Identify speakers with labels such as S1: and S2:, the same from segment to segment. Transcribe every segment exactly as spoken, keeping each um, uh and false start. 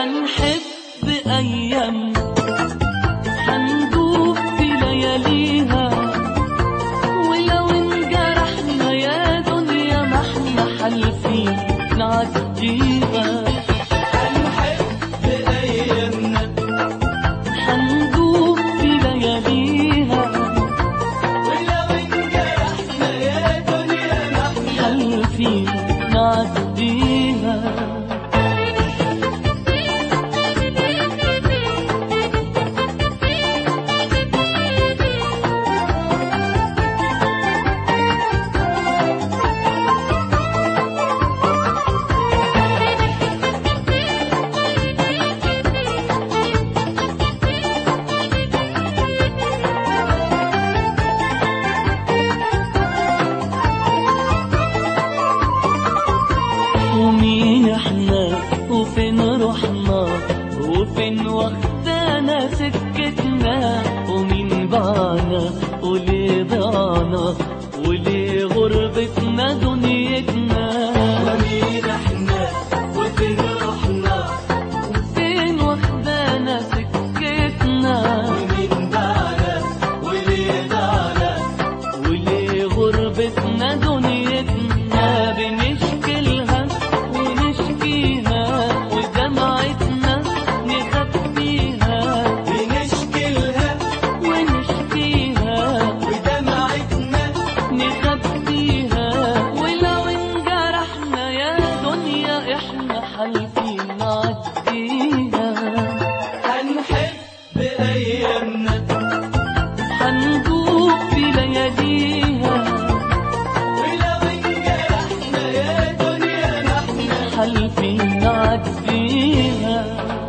S1: حنحب أيامنا، حندوب في لياليها، ولو انجرحنا يا دنيا ما احنا حالفين نعديها. حنحب أيامنا، حندوب في لياليها، ولو انجرحنا يا دنيا ما احنا حالفين نعديها. ومين احنا وفين رحنا وفين واخدانا سكتنا، ومين باعنا وليه ضاعنا وليه غربتنا دنيتنا. ومين احنا وفين رحنا وفين واخدانا سكتنا، ومين باعنا وليه ضاعنا وليه غربتنا دنيتنا. بنشكلها ونشكيها ودمعتنا نخبيها، بنشكلها ونشكيها ودمعتنا نخبيها. ولو انجرحنا يا دنيا احنا حالفين نعديها. هنحب أيامنا، هندوب في لياليها، ولو انجرحنا يا دنيا ما احنا حالفين نعديها.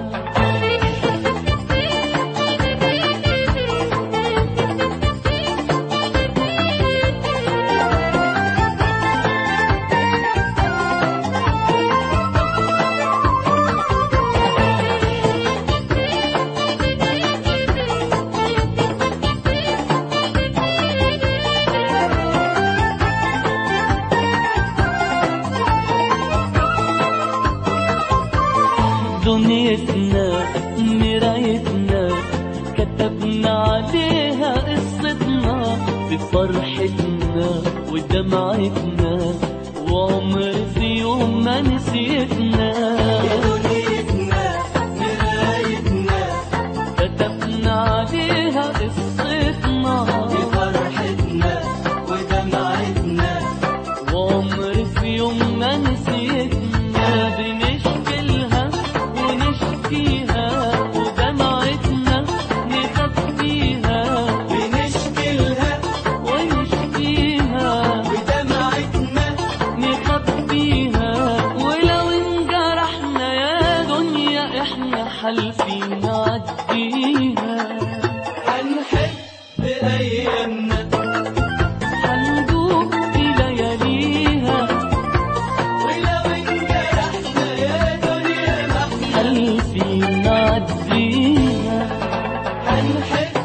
S1: دنيتنا مرايتنا كتبنا عليها قصتنا، بفرحتنا ودمعتنا وعمر في يوم ما نسيتنا. دنيتنا مرايتنا كتبنا عليها قصتنا، بفرحتنا ودمعتنا وعمر في يوم ما نسيتنا. بنشكلها ونشكيها ودمعتنا نخبيها، بنشكلها ونشكيها ودمعتنا نخبيها. ولو انجرحنا يا دنيا احنا حالفين نعديها. هنحب أيامنا، هندوب في لياليها، ولو انجرحنا يا دنيا ما احنا حالفين نعديها. هنحب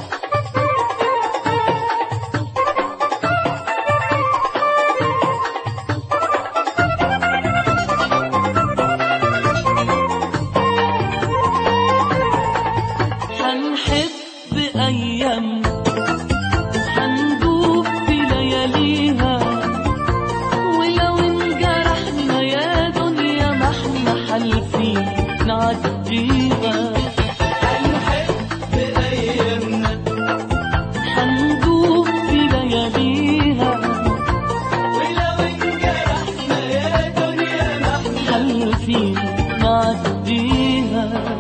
S1: هنحب أيامنا، هندوب في لياليها، ولو انجرحنا يا دنيا ما احنا حالفين نعديها. هنحب أيامنا، هندوب في لياليها، ولو انجرحنا يا دنيا ما احنا حالفين نعديها.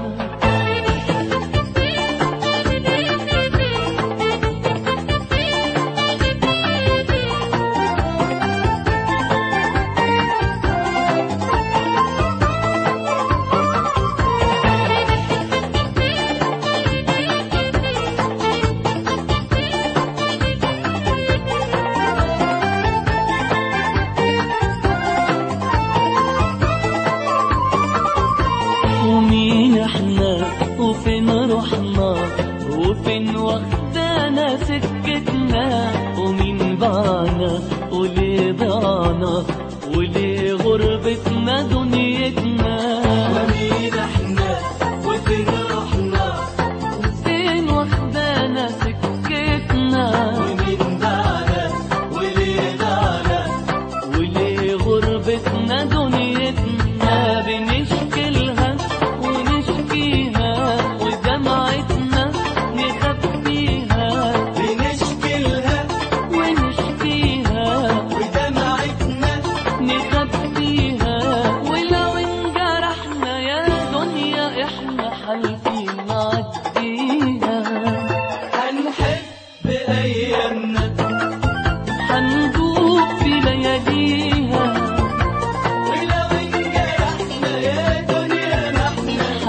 S1: ومين احنا وفين رحنا وفين واخدانا سكتنا، ومين باعنا وليه ضاعنا وليه غربتنا دنيتنا. ومين احنا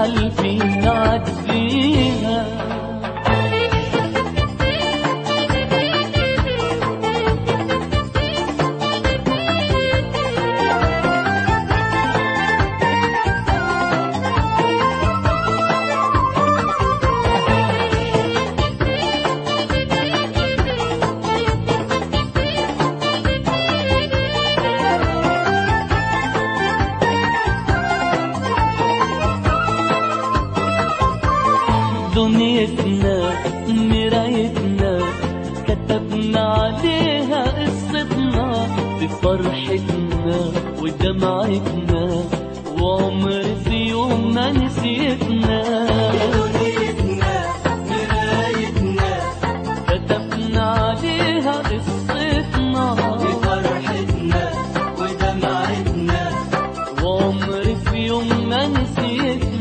S1: حالفين نعديها. دنيتنا مرايتنا كتبنا عليها قصتنا، بفرحتنا ودمعتنا وعمر في يوم ما نسيتنا. دنيتنا مرايتنا كتبنا عليها قصتنا، بفرحتنا ودمعتنا وعمر في يوم ما نسيتنا.